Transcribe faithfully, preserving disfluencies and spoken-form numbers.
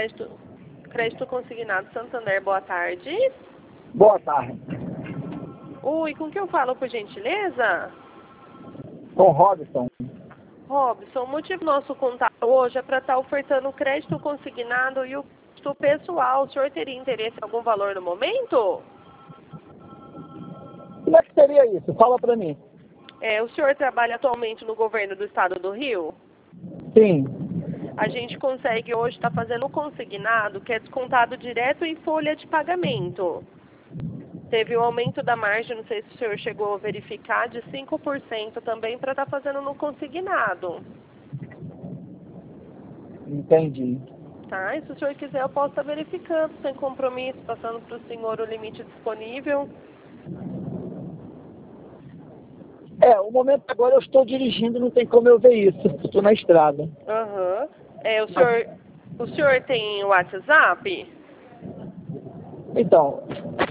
Crédito, crédito Consignado Santander, boa tarde. Boa tarde. Oi, com quem eu falo, por gentileza? Com Robson. Robson, o motivo do nosso contato hoje é para estar ofertando o crédito consignado e o crédito pessoal. O senhor teria interesse em algum valor no momento? Como é que seria isso? Fala pra mim. É, o senhor trabalha atualmente no governo do estado do Rio? Sim. A gente consegue hoje estar fazendo o consignado, que é descontado direto em folha de pagamento. Teve um aumento da margem, não sei se o senhor chegou a verificar, de cinco por cento também para estar fazendo no consignado. Entendi. Tá? E se o senhor quiser, eu posso estar verificando, sem compromisso, passando para o senhor o limite disponível. É, o momento agora eu estou dirigindo, não tem como eu ver isso. Estou na estrada. Aham. É, o senhor, o senhor tem WhatsApp? Então,